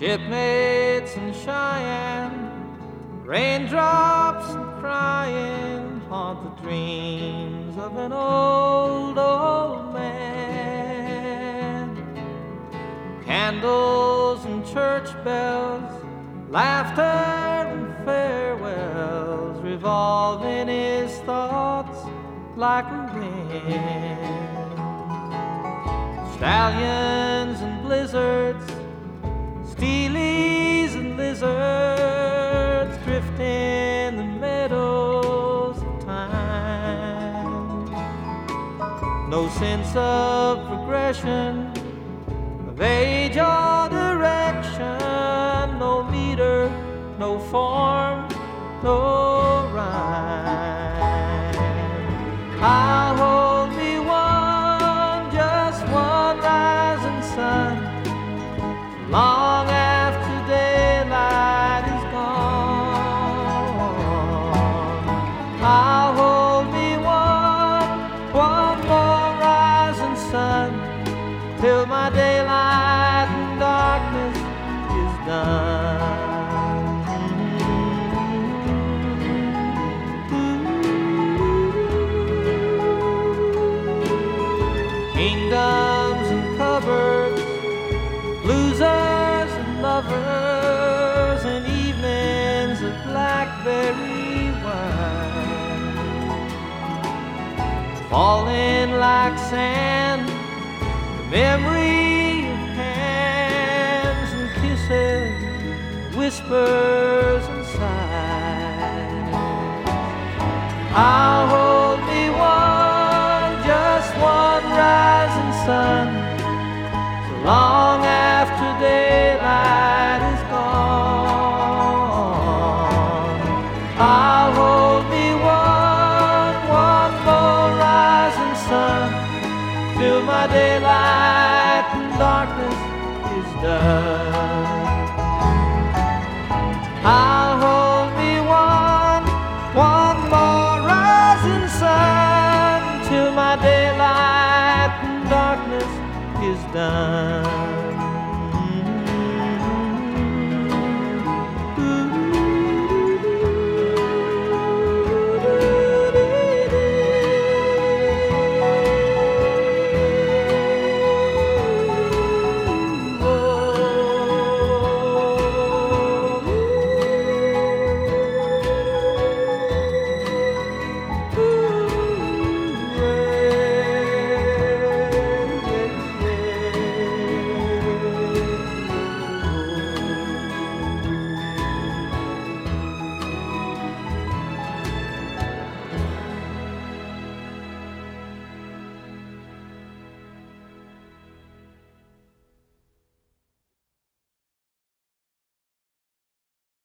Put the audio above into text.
Shipmates in Cheyenne, raindrops and crying haunt the dreams of an old, old man. Candles and church bells, laughter and farewells revolve in his thoughts like a wind. Stallions and blizzards, steelies and lizards drift in the meadows of time. No sense of progression, of age or direction, no meter, no form, no rhyme. I'll hold me one, just one rising sun, long after daylight is gone. I'll hold me one more rising sun, till my daylight and darkness is done. Kingdoms and cupboards, losers and lovers, and evenings of blackberry wine, falling like sand, the memory of hands and kisses, whispers and sighs. I'll hold me one, just one rising sun, so long after daylight is gone. I'll hold me one more rising sun, till my daylight and darkness is done.